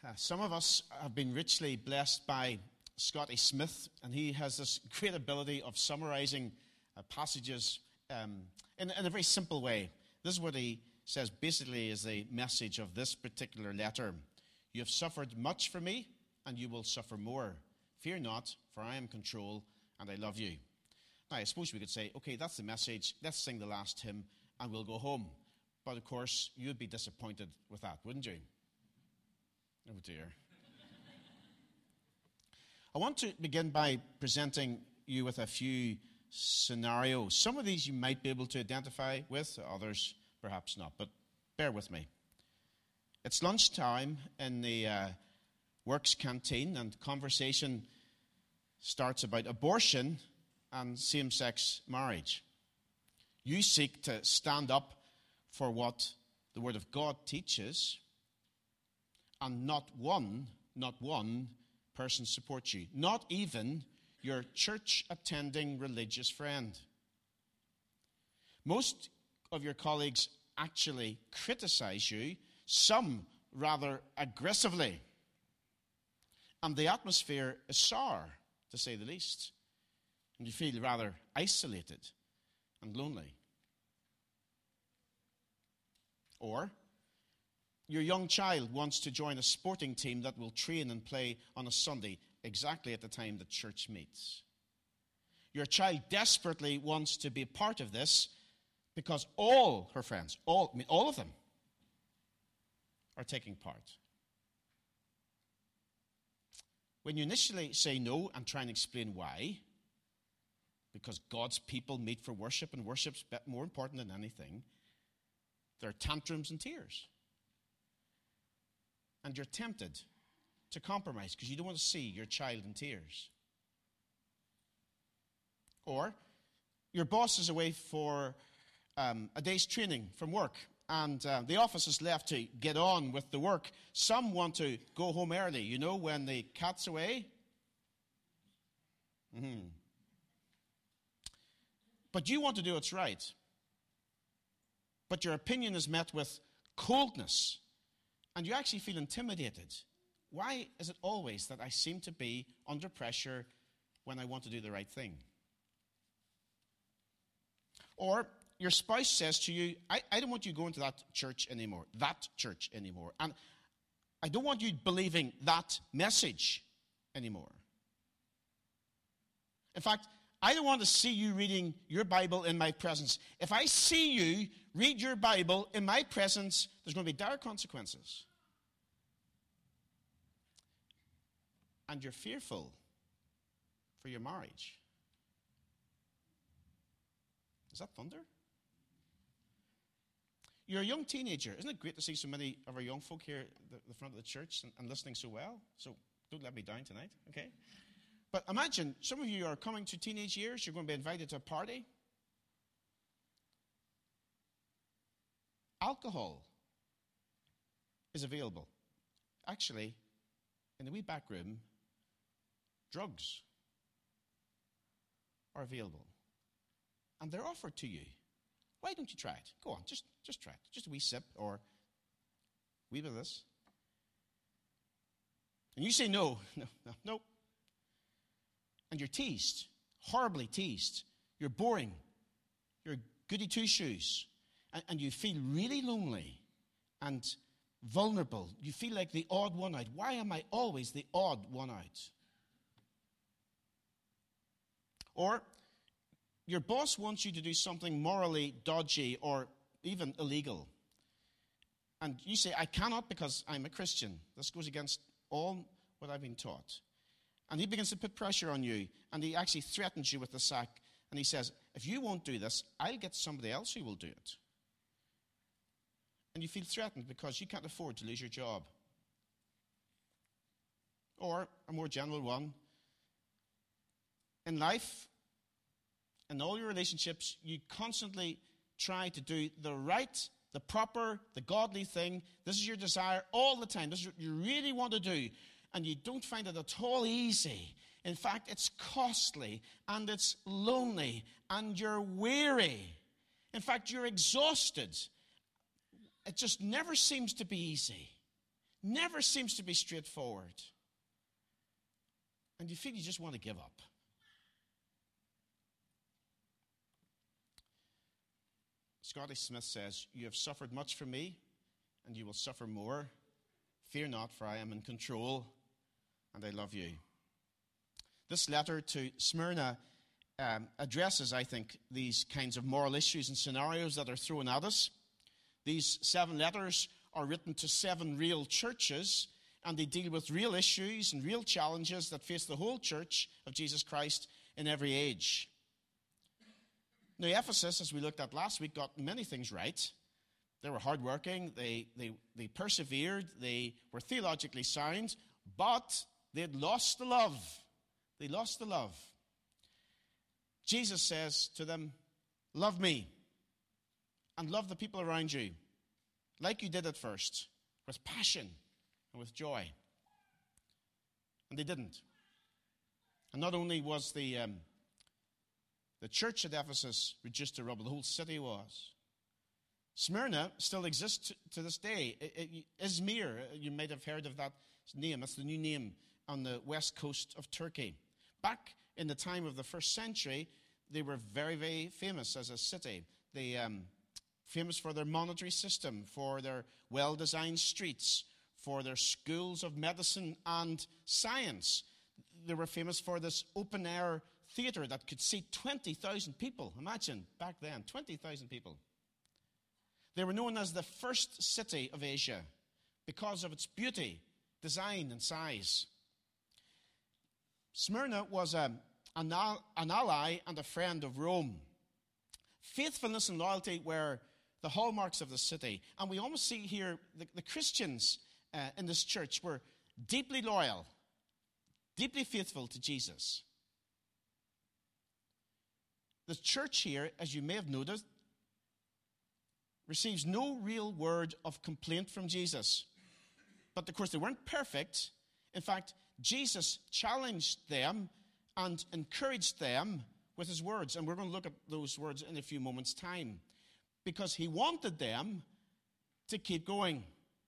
Some of us have been richly blessed by Scotty Smith, and he has this great ability of summarizing passages in a very simple way. This is what he says basically is the message of this particular letter. You have suffered much for me, and you will suffer more. Fear not, for I am in control, and I love you. Now, I suppose we could say, okay, that's the message. Let's sing the last hymn, and we'll go home. But, of course, you'd be disappointed with that, wouldn't you? Oh, dear. I want to begin by presenting you with a few scenarios. Some of these you might be able to identify with, others perhaps not, but bear with me. It's lunchtime in the works canteen, and conversation starts about abortion and same-sex marriage. You seek to stand up for what the Word of God teaches, and not one person supports you. Not even your church-attending religious friend. Most of your colleagues actually criticize you, some rather aggressively. And the atmosphere is sour, to say the least. And you feel rather isolated and lonely. Or your young child wants to join a sporting team that will train and play on a Sunday, exactly at the time that church meets. Your child desperately wants to be a part of this because all her friends, all of them, are taking part. When you initially say no and try and explain why, because God's people meet for worship and worship's more important than anything, there are tantrums and tears. And you're tempted to compromise because you don't want to see your child in tears. Or your boss is away for a day's training from work, and the office is left to get on with the work. Some want to go home early, you know, when the cat's away. But you want to do what's right. But your opinion is met with coldness, and you actually feel intimidated. Why is it always that I seem to be under pressure when I want to do the right thing? Or your spouse says to you, I don't want you going to that church anymore. And I don't want you believing that message anymore. In fact, I don't want to see you reading your Bible in my presence. If I see you read your Bible in my presence, there's going to be dire consequences. And you're fearful for your marriage. Is that thunder? You're a young teenager. Isn't it great to see so many of our young folk here at the front of the church and listening so well? So don't let me down tonight, okay? But imagine, some of you are coming to teenage years. You're going to be invited to a party. Alcohol is available. Actually, in the wee back room, drugs are available. And they're offered to you. Why don't you try it? Go on, just try it. Just a wee sip or a wee bit of this. And you say no. And you're teased, horribly teased. You're boring. You're goody two-shoes. And you feel really lonely and vulnerable. You feel like the odd one out. Why am I always the odd one out? Or your boss wants you to do something morally dodgy or even illegal. And you say, I cannot because I'm a Christian. This goes against all what I've been taught. And he begins to put pressure on you, and he actually threatens you with the sack. And he says, if you won't do this, I'll get somebody else who will do it. And you feel threatened because you can't afford to lose your job. Or a more general one, in life, in all your relationships, you constantly try to do the right, the proper, the godly thing. This is your desire all the time. This is what you really want to do. And you don't find it at all easy. In fact, it's costly, and it's lonely, and you're weary. In fact, you're exhausted. It just never seems to be easy. never seems to be straightforward. And you feel you just want to give up. Scotty Smith says, "You have suffered much for me, and you will suffer more. Fear not, for I am in control, and I love you." This letter to Smyrna addresses, I think, these kinds of moral issues and scenarios that are thrown at us. These 7 letters are written to 7 real churches, and they deal with real issues and real challenges that face the whole church of Jesus Christ in every age. Now, Ephesus, as we looked at last week, got many things right. They were hardworking, they persevered, they were theologically sound, but they had lost the love. They lost the love. Jesus says to them, "Love me and love the people around you like you did at first, with passion and with joy." And they didn't. And not only was the church at Ephesus reduced to rubble, the whole city was. Smyrna still exists to this day. Izmir, you might have heard of that name. That's the new name on the west coast of Turkey. Back in the time of the first century, they were very, very famous as a city. They famous for their monetary system, for their well-designed streets, for their schools of medicine and science. They were famous for this open-air theater that could seat 20,000 people. Imagine, back then, 20,000 people. They were known as the first city of Asia because of its beauty, design, and size. Smyrna was an ally and a friend of Rome. Faithfulness and loyalty were the hallmarks of the city. And we almost see here the Christians in this church were deeply loyal, deeply faithful to Jesus. The church here, as you may have noticed, receives no real word of complaint from Jesus. But of course, they weren't perfect. In fact, Jesus challenged them and encouraged them with his words. And we're going to look at those words in a few moments' time. Because he wanted them to keep going.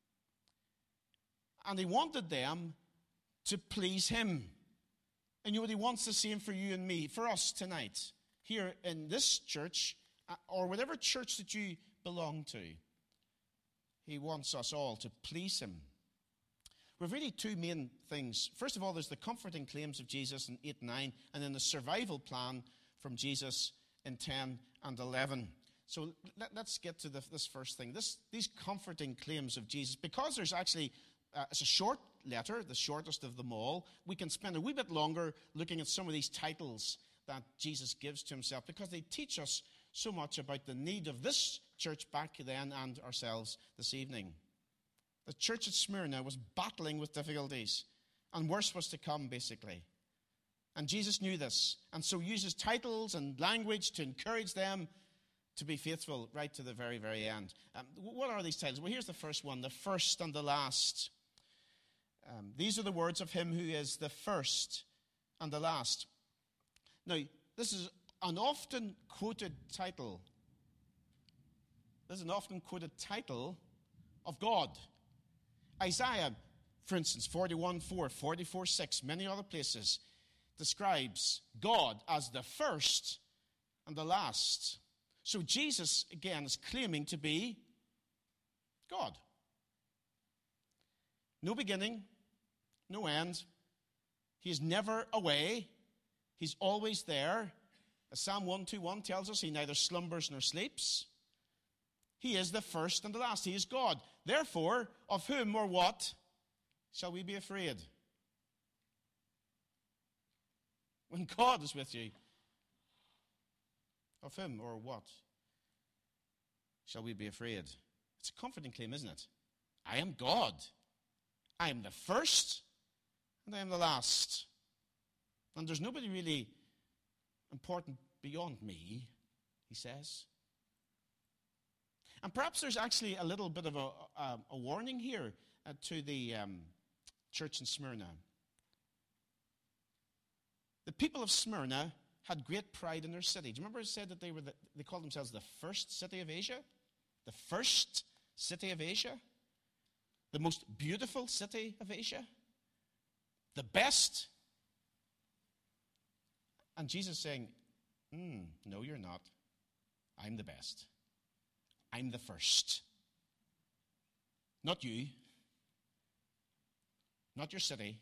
And he wanted them to please him. And you know what he wants the same for you and me, for us tonight, here in this church, or whatever church that you belong to. He wants us all to please him. We've really 2 main things. First of all, there's the comforting claims of Jesus in 8 and 9, and then the survival plan from Jesus in 10 and 11. So let's get to this first thing. These comforting claims of Jesus, because there's actually, it's a short letter, the shortest of them all, we can spend a wee bit longer looking at some of these titles that Jesus gives to himself, because they teach us so much about the need of this church back then and ourselves this evening. The church at Smyrna was battling with difficulties, and worse was to come, basically. And Jesus knew this, and so uses titles and language to encourage them to be faithful right to the very, very end. What are these titles? Well, here's the first one, the first and the last. These are the words of him who is the first and the last. Now, this is an often quoted title. This is an often quoted title of God. Isaiah, for instance, 41:4, 44:6, many other places, describes God as the first and the last. So Jesus, again, is claiming to be God. No beginning, no end. He is never away. He's always there. As Psalm 121 tells us, he neither slumbers nor sleeps. He is the first and the last. He is God. Therefore, of whom or what shall we be afraid? When God is with you, of whom or what shall we be afraid? It's a comforting claim, isn't it? I am God. I am the first and I am the last. And there's nobody really important beyond me, he says. And perhaps there's actually a little bit of a warning here to the church in Smyrna. The people of Smyrna had great pride in their city. Do you remember it said that they called themselves the first city of Asia? The first city of Asia? the most beautiful city of Asia, the best. And Jesus saying, no, you're not. I'm the best. I'm the first. Not you. Not your city.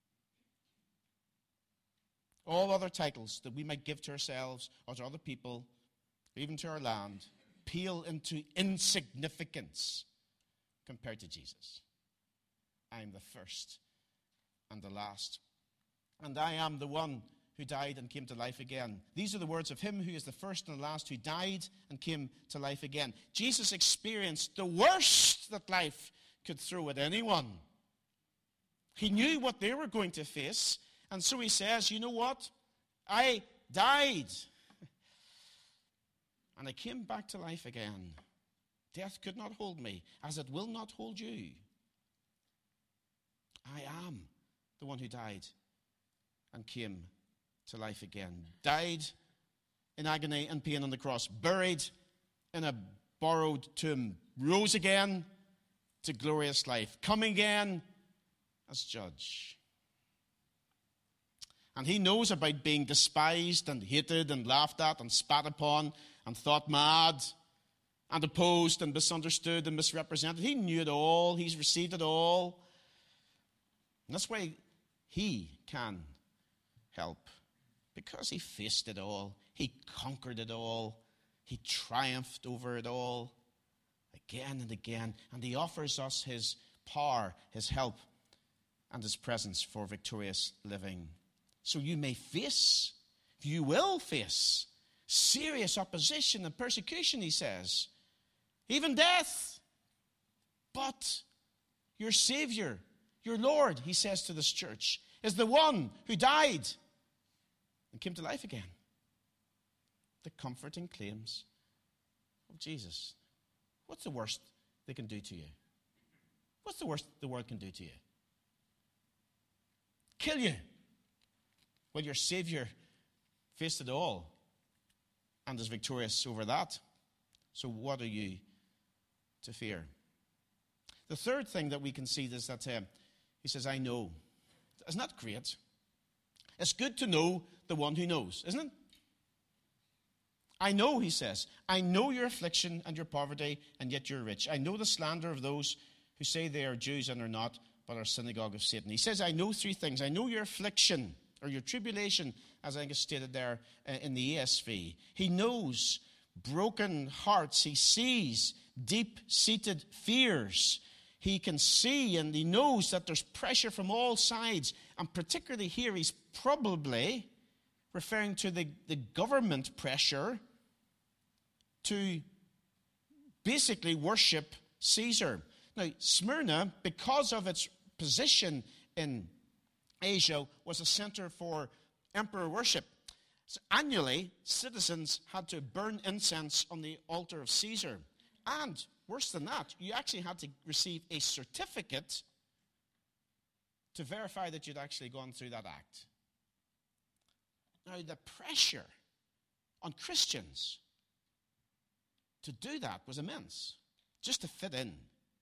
All other titles that we might give to ourselves or to other people, even to our land, pale into insignificance compared to Jesus. I am the first and the last. And I am the one who died and came to life again. These are the words of him who is the first and the last, who died and came to life again. Jesus experienced the worst that life could throw at anyone. He knew what they were going to face. And so he says, you know what? I died. And I came back to life again. Death could not hold me, as it will not hold you. I am the one who died and came to life again. Died in agony and pain on the cross. Buried in a borrowed tomb. Rose again to glorious life. Coming again as judge. And he knows about being despised and hated and laughed at and spat upon and thought mad and opposed and misunderstood and misrepresented. He knew it all. He's received it all. And that's why he can help. Because he faced it all. He conquered it all. He triumphed over it all. Again and again. And he offers us his power, his help, and his presence for victorious living. So you may face, you will face, serious opposition and persecution, he says. Even death. But your Savior, your Lord, he says to this church, is the one who died and came to life again. The comforting claims of Jesus. What's the worst they can do to you? What's the worst the world can do to you? Kill you. Well, your Savior faced it all and is victorious over that. So what are you to fear? The third thing that we can see is that he says, I know. Isn't that great? It's good to know the one who knows, isn't it? I know, he says. I know your affliction and your poverty, and yet you're rich. I know the slander of those who say they are Jews and are not, but are synagogue of Satan. He says, I know three things. I know your affliction, or your tribulation, as I think is stated there in the ESV. He knows broken hearts. He sees deep-seated fears. He can see and he knows that there's pressure from all sides. And particularly here, he's probably referring to the government pressure to basically worship Caesar. Now, Smyrna, because of its position in Asia, was a center for emperor worship. So annually, citizens had to burn incense on the altar of Caesar. And worse than that, you actually had to receive a certificate to verify that you'd actually gone through that act. Now, the pressure on Christians to do that was immense, just to fit in.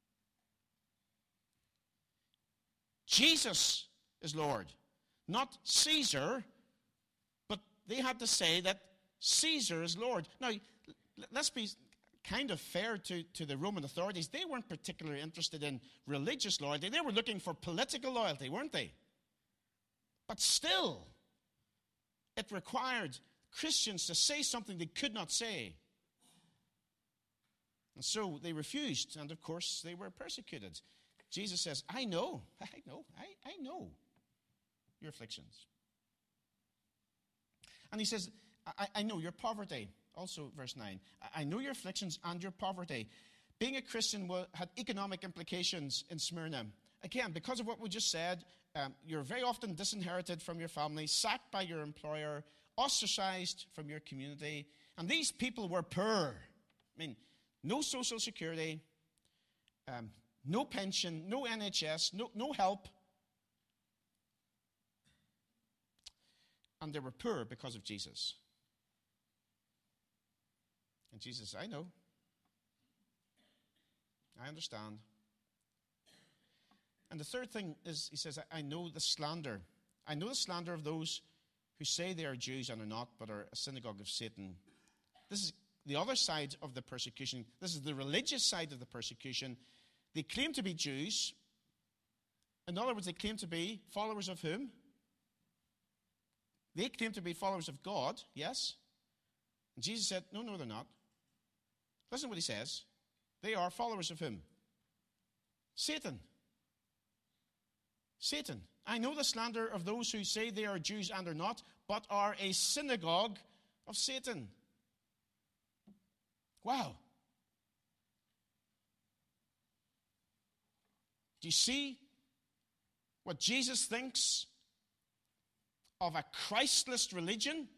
Jesus is Lord, not Caesar, but they had to say that Caesar is Lord. Now, let's be kind of fair to the Roman authorities. They weren't particularly interested in religious loyalty. They were looking for political loyalty, weren't they? But still, it required Christians to say something they could not say. And so they refused, and of course they were persecuted. Jesus says, I know your afflictions. And he says, I know your poverty. Also, verse 9. I know your afflictions and your poverty. Being a Christian had economic implications in Smyrna. Again, because of what we just said, you're very often disinherited from your family, sacked by your employer, ostracized from your community. And these people were poor. I mean, no social security, no pension, no NHS, no help. And they were poor because of Jesus. And Jesus says, I know. I understand. And the third thing is, he says, I know the slander. I know the slander of those who say they are Jews and are not, but are a synagogue of Satan. This is the other side of the persecution. This is the religious side of the persecution. They claim to be Jews. In other words, they claim to be followers of whom? They claim to be followers of God, yes? And Jesus said, no, they're not. Listen to what he says. They are followers of whom? Satan. Satan. I know the slander of those who say they are Jews and are not, but are a synagogue of Satan. Wow. Do you see what Jesus thinks of a Christless religion?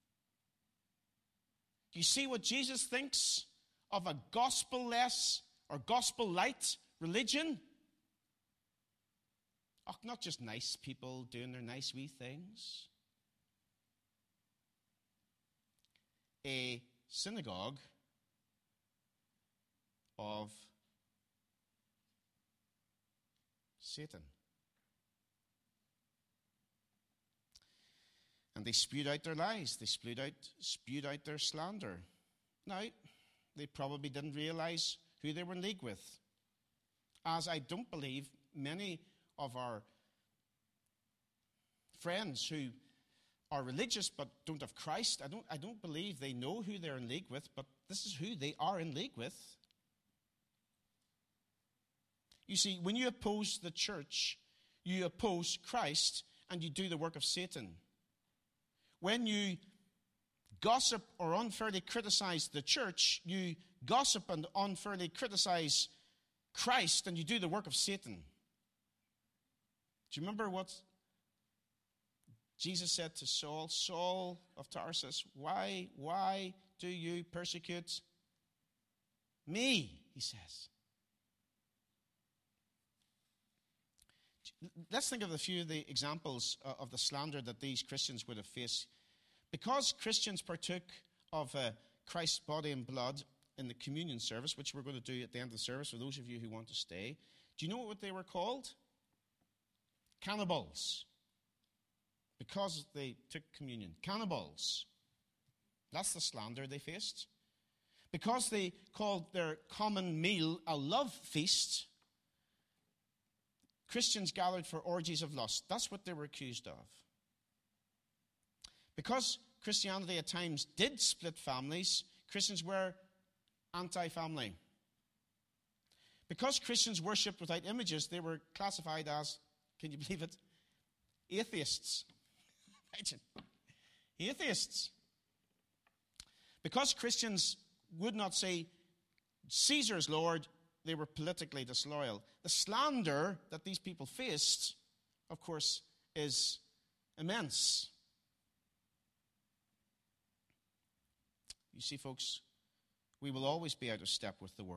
Do you see what Jesus thinks of a gospel-less or gospel-light religion? Oh, not just nice people doing their nice wee things. A synagogue of Satan. And they spewed out their lies. They spewed out their slander. Now, they probably didn't realize who they were in league with. As I don't believe many of our friends who are religious but don't have Christ, I don't believe they know who they're in league with, but this is who they are in league with. You see, when you oppose the church, you oppose Christ and you do the work of Satan. When you gossip or unfairly criticize the church, you gossip and unfairly criticize Christ and you do the work of Satan. Do you remember what Jesus said to Saul? Saul of Tarsus, why do you persecute me? He says. Let's think of a few of the examples of the slander that these Christians would have faced. Because Christians partook of Christ's body and blood in the communion service, which we're going to do at the end of the service for those of you who want to stay, do you know what they were called? Cannibals. Because they took communion. Cannibals. That's the slander they faced. Because they called their common meal a love feast, Christians gathered for orgies of lust. That's what they were accused of. Because Christianity at times did split families, Christians were anti-family. Because Christians worshipped without images, they were classified as, can you believe it, atheists. Imagine. Atheists. Because Christians would not say Caesar's Lord, they were politically disloyal. The slander that these people faced, of course, is immense. You see, folks, we will always be out of step with the world.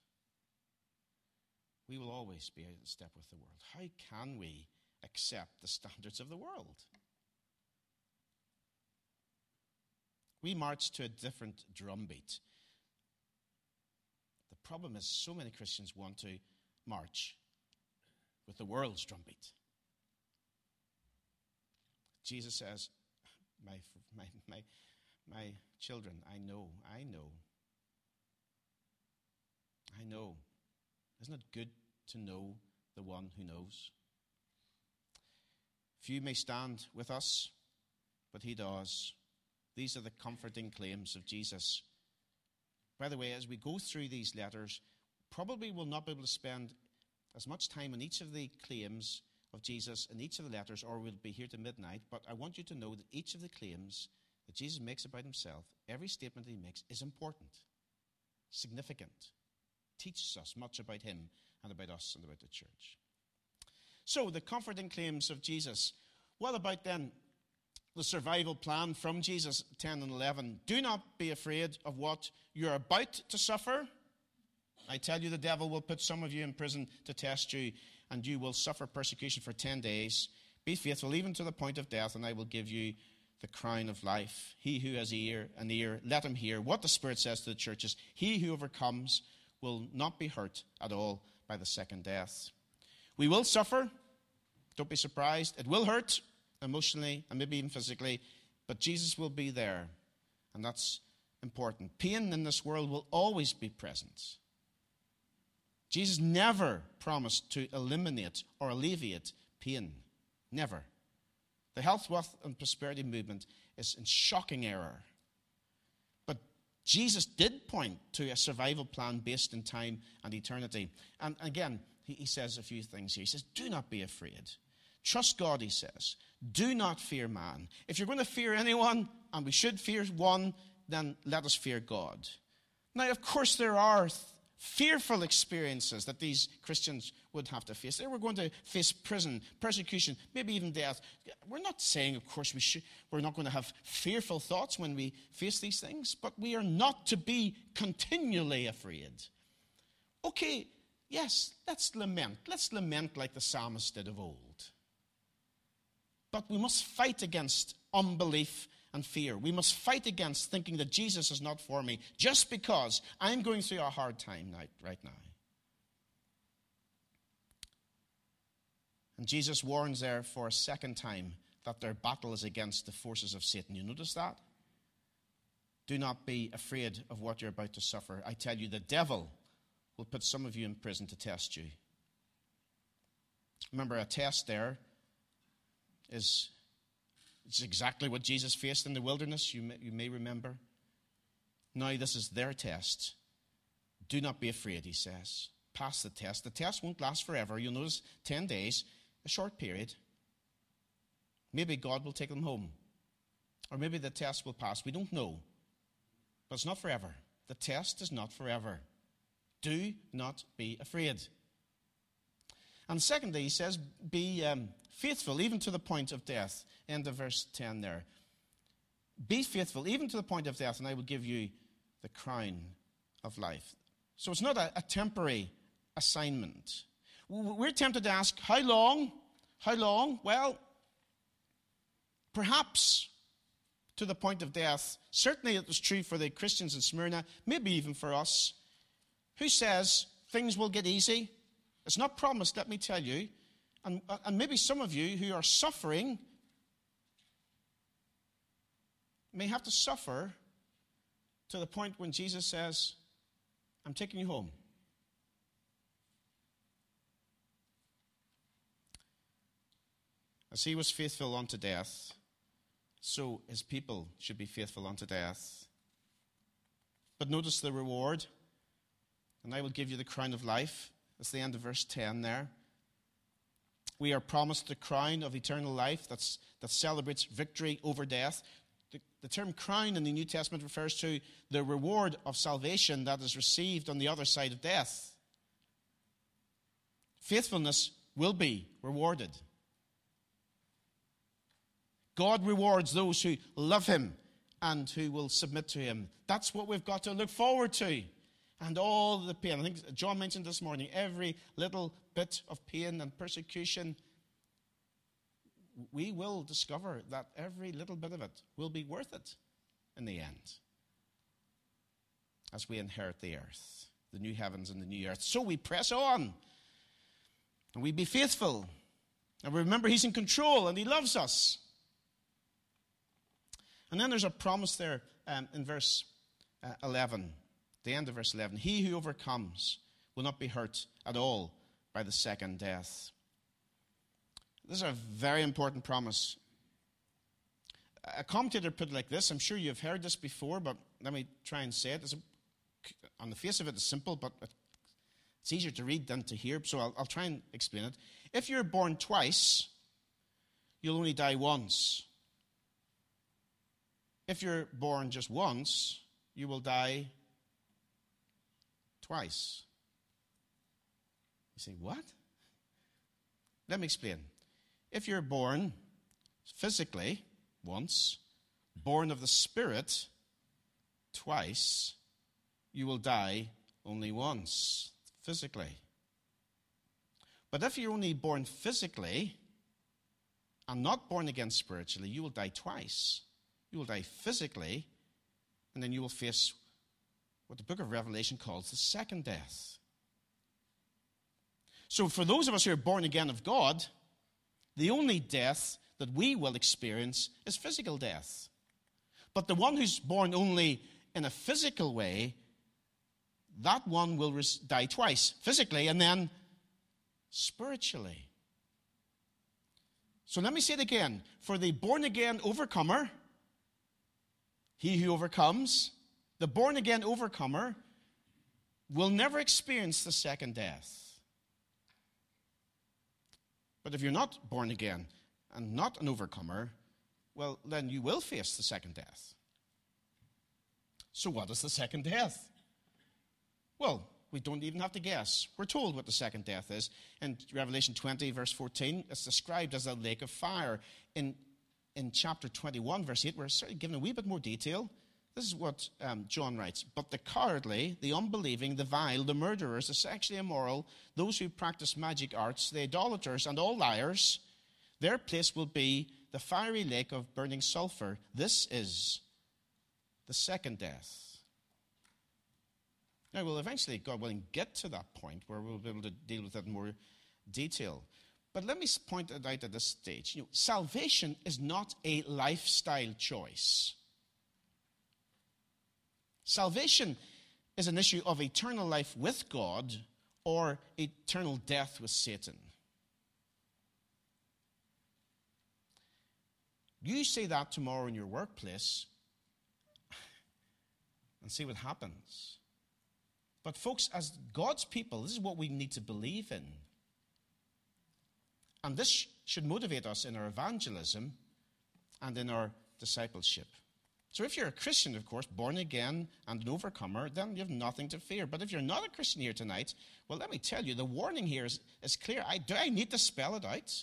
We will always be out of step with the world. How can we accept the standards of the world? We march to a different drumbeat. The problem is so many Christians want to march with the world's drumbeat. Jesus says, my children, I know. Isn't it good to know the one who knows? Few may stand with us, but he does. These are the comforting claims of Jesus. By the way, as we go through these letters, probably we'll not be able to spend as much time on each of the claims of Jesus in each of the letters, or we'll be here to midnight. But I want you to know that each of the claims that Jesus makes about himself, every statement he makes is important, significant, teaches us much about him and about us and about the church. So, the comforting claims of Jesus. What about then the survival plan from Jesus 10 and 11? Do not be afraid of what you're about to suffer. I tell you, the devil will put some of you in prison to test you, and you will suffer persecution for 10 days. Be faithful even to the point of death, and I will give you the crown of life. He who has an ear, let him hear what the Spirit says to the churches. He who overcomes will not be hurt at all by the second death. We will suffer. Don't be surprised. It will hurt emotionally and maybe even physically, but Jesus will be there, and that's important. Pain in this world will always be present. Jesus never promised to eliminate or alleviate pain. Never. The health, wealth, and prosperity movement is in shocking error. But Jesus did point to a survival plan based in time and eternity. And again, he says a few things here. He says, do not be afraid. Trust God, he says. Do not fear man. If you're going to fear anyone, and we should fear one, then let us fear God. Now, of course, there are fearful experiences that these Christians would have to face. They were going to face prison, persecution, maybe even death. We're not saying, of course, we're not going to have fearful thoughts when we face these things, but we are not to be continually afraid. Okay, yes, let's lament. Let's lament like the psalmist did of old. But we must fight against unbelief and fear. We must fight against thinking that Jesus is not for me just because I'm going through a hard time right now. And Jesus warns there for a second time that their battle is against the forces of Satan. You notice that? Do not be afraid of what you're about to suffer. I tell you, the devil will put some of you in prison to test you. Remember, a test there is exactly what Jesus faced in the wilderness, you may remember. Now this is their test. Do not be afraid, he says. Pass the test. The test won't last forever. You'll notice 10 days, a short period. Maybe God will take them home. Or maybe the test will pass. We don't know. But it's not forever. The test is not forever. Do not be afraid. And secondly, he says, be faithful even to the point of death. End of verse 10 there. Be faithful even to the point of death, and I will give you the crown of life. So it's not a temporary assignment. We're tempted to ask, how long? How long? Well, perhaps to the point of death. Certainly it was true for the Christians in Smyrna, maybe even for us. Who says things will get easy? It's not promised, let me tell you. And maybe some of you who are suffering may have to suffer to the point when Jesus says, I'm taking you home. As he was faithful unto death, so his people should be faithful unto death. But notice the reward. And I will give you the crown of life. That's the end of verse 10 there. We are promised the crown of eternal life that celebrates victory over death. The term crown in the New Testament refers to the reward of salvation that is received on the other side of death. Faithfulness will be rewarded. God rewards those who love him and who will submit to him. That's what we've got to look forward to. And all the pain, I think John mentioned this morning, every little bit of pain and persecution, we will discover that every little bit of it will be worth it in the end as we inherit the earth, the new heavens and the new earth. So we press on and we be faithful. And we remember he's in control and he loves us. And then there's a promise there in verse 11. The end of verse 11, he who overcomes will not be hurt at all by the second death. This is a very important promise. A commentator put it like this. I'm sure you've heard this before, but let me try and say it. On the face of it, it's simple, but it's easier to read than to hear, so I'll try and explain it. If you're born twice, you'll only die once. If you're born just once, you will die twice. You say, what? Let me explain. If you're born physically once, born of the Spirit twice, you will die only once physically. But if you're only born physically and not born again spiritually, you will die twice. You will die physically, and then you will face what the book of Revelation calls the second death. So for those of us who are born again of God, the only death that we will experience is physical death. But the one who's born only in a physical way, that one will die twice, physically and then spiritually. So let me say it again. For the born-again overcomer, he who overcomes, the born-again overcomer will never experience the second death. But if you're not born again and not an overcomer, well, then you will face the second death. So what is the second death? Well, we don't even have to guess. We're told what the second death is. In Revelation 20, verse 14, it's described as a lake of fire. In chapter 21, verse 8, we're sort of given a wee bit more detail. This is what John writes. But the cowardly, the unbelieving, the vile, the murderers, the sexually immoral, those who practice magic arts, the idolaters, and all liars, their place will be the fiery lake of burning sulfur. This is the second death. Now, we'll eventually, God willing, get to that point where we'll be able to deal with it in more detail. But let me point it out at this stage. Salvation is not a lifestyle choice. Salvation is an issue of eternal life with God or eternal death with Satan. You say that tomorrow in your workplace and see what happens. But folks, as God's people, this is what we need to believe in. And this should motivate us in our evangelism and in our discipleship. So if you're a Christian, of course, born again and an overcomer, then you have nothing to fear. But if you're not a Christian here tonight, well, let me tell you, the warning here is clear. Do I need to spell it out?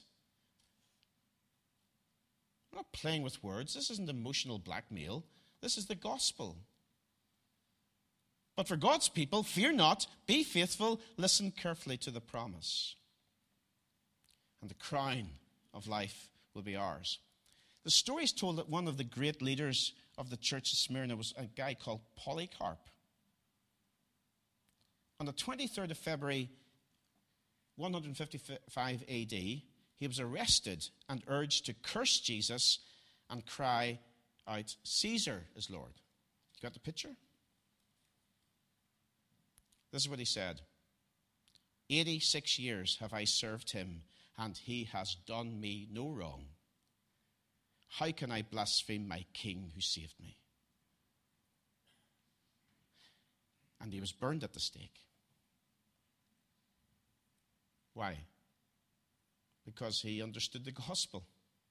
I'm not playing with words. This isn't emotional blackmail. This is the gospel. But for God's people, fear not, be faithful, listen carefully to the promise. And the crown of life will be ours. The story is told that one of the great leaders of the church of Smyrna was a guy called Polycarp. On the 23rd of February, 155 AD, he was arrested and urged to curse Jesus and cry out, "Caesar is Lord." You got the picture? This is what he said. 86 years have I served him, and he has done me no wrong. How can I blaspheme my king who saved me? And he was burned at the stake. Why? Because he understood the gospel.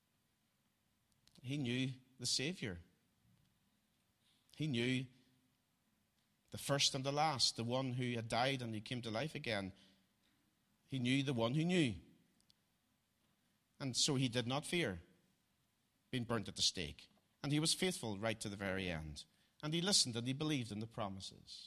He knew the Savior. He knew the first and the last, the one who had died and who came to life again. He knew the one who knew. And so he did not fear being burnt at the stake. And he was faithful right to the very end. And he listened and he believed in the promises.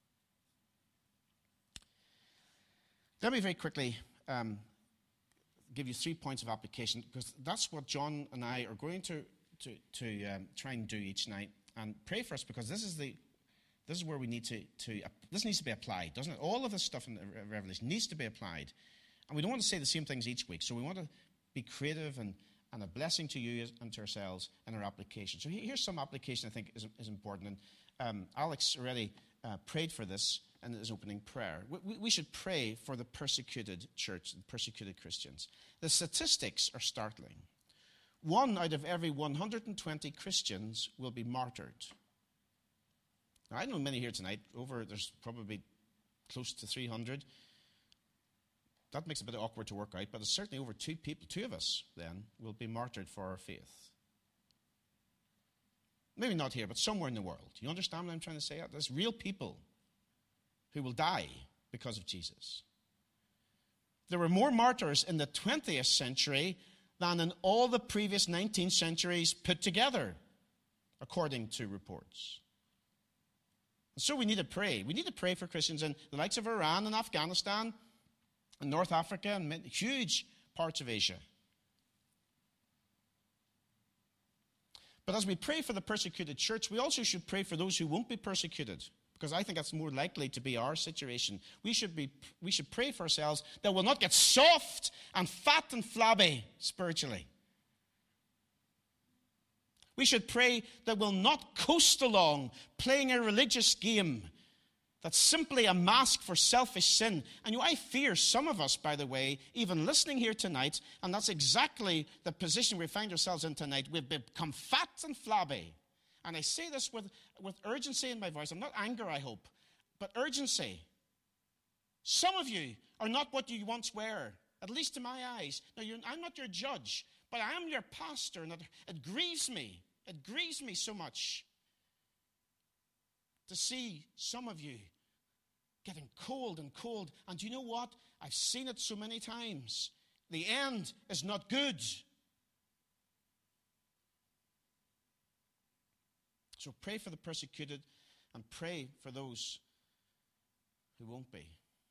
Let me very quickly give you 3 points of application, because that's what John and I are going to try and do each night. And pray for us, because this is where we need to this needs to be applied, doesn't it? All of this stuff in Revelation needs to be applied. And we don't want to say the same things each week, so we want to be creative and a blessing to you and to ourselves in our application. So here's some application I think is important. And Alex already prayed for this in his opening prayer. We should pray for the persecuted church, the persecuted Christians. The statistics are startling. 1 out of every 120 Christians will be martyred. Now, I know many here tonight, there's probably close to 300. That makes it a bit awkward to work out, but it's certainly over 2 people, 2 of us then, will be martyred for our faith. Maybe not here, but somewhere in the world. You understand what I'm trying to say? There's real people who will die because of Jesus. There were more martyrs in the 20th century than in all the previous 19 centuries put together, according to reports. And so we need to pray. We need to pray for Christians in the likes of Iran and Afghanistan and North Africa and huge parts of Asia. But as we pray for the persecuted church, we also should pray for those who won't be persecuted. because I think that's more likely to be our situation. We should pray for ourselves that we'll not get soft and fat and flabby spiritually. We should pray that we'll not coast along playing a religious game that's simply a mask for selfish sin. And I fear some of us, by the way, even listening here tonight, and that's exactly the position we find ourselves in tonight. We've become fat and flabby. And I say this with urgency in my voice. I'm not anger, I hope, but urgency. Some of you are not what you once were, at least in my eyes. Now, I'm not your judge, but I am your pastor, and it grieves me. It grieves me so much to see some of you getting cold and cold. And you know what? I've seen it so many times. The end is not good. So pray for the persecuted and pray for those who won't be.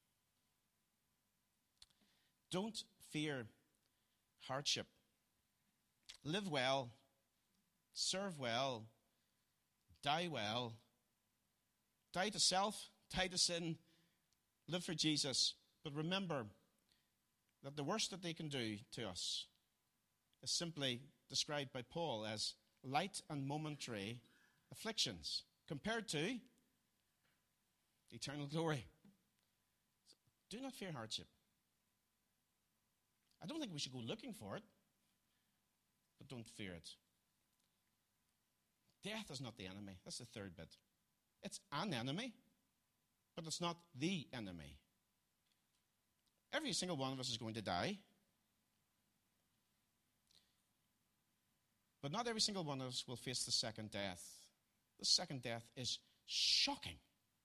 Don't fear hardship. Live well, serve well, die well. Die to self, die to sin, live for Jesus. But remember that the worst that they can do to us is simply described by Paul as light and momentary afflictions compared to eternal glory. Do not fear hardship. I don't think we should go looking for it, but don't fear it. Death is not the enemy. That's the third bit. It's an enemy, but it's not the enemy. Every single one of us is going to die. But not every single one of us will face the second death. The second death is shocking.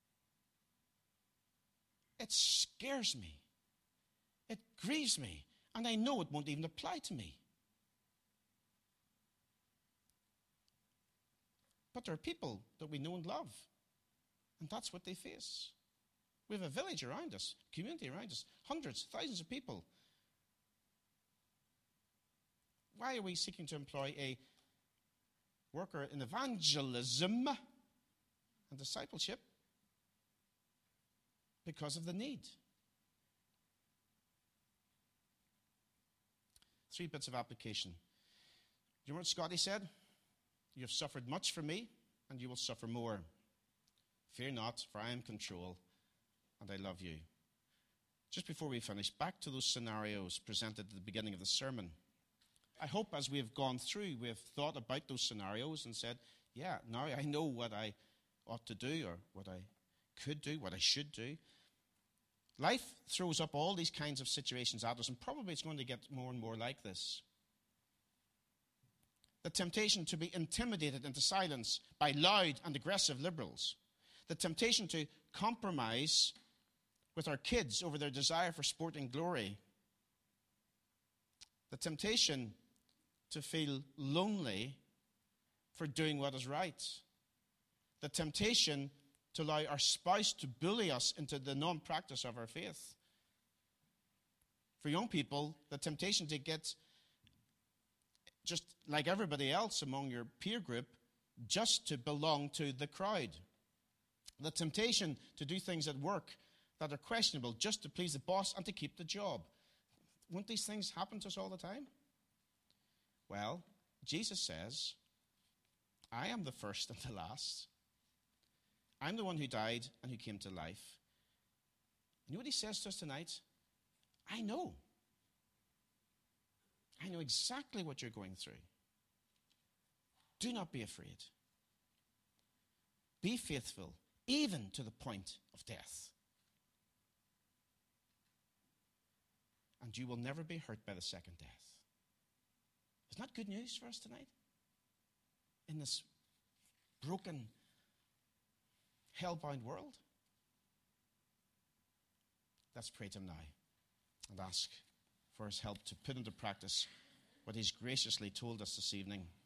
It scares me. It grieves me. And I know it won't even apply to me. But there are people that we know and love. And that's what they face. We have a village around us, community around us, hundreds, thousands of people. Why are we seeking to employ a worker in evangelism and discipleship? Because of the need. 3 bits of application. Do you know what Scotty said? You have suffered much for me, and you will suffer more. Fear not, for I am in control, and I love you. Just before we finish, back to those scenarios presented at the beginning of the sermon. I hope as we have gone through, we have thought about those scenarios and said, yeah, now I know what I ought to do or what I could do, what I should do. Life throws up all these kinds of situations at us, and probably it's going to get more and more like this. The temptation to be intimidated into silence by loud and aggressive liberals. The temptation to compromise with our kids over their desire for sport and glory. The temptation to feel lonely for doing what is right. The temptation to allow our spouse to bully us into the non-practice of our faith. For young people, the temptation to get just like everybody else among your peer group, just to belong to the crowd. The temptation to do things at work that are questionable just to please the boss and to keep the job. Won't these things happen to us all the time? Well, Jesus says, I am the first and the last. I'm the one who died and who came to life. You know what he says to us tonight? I know. I know exactly what you're going through. Do not be afraid. Be faithful, even to the point of death. And you will never be hurt by the second death. Isn't that good news for us tonight? In this broken, hell-bound world? Let's pray to him now and ask for his help to put into practice what he's graciously told us this evening.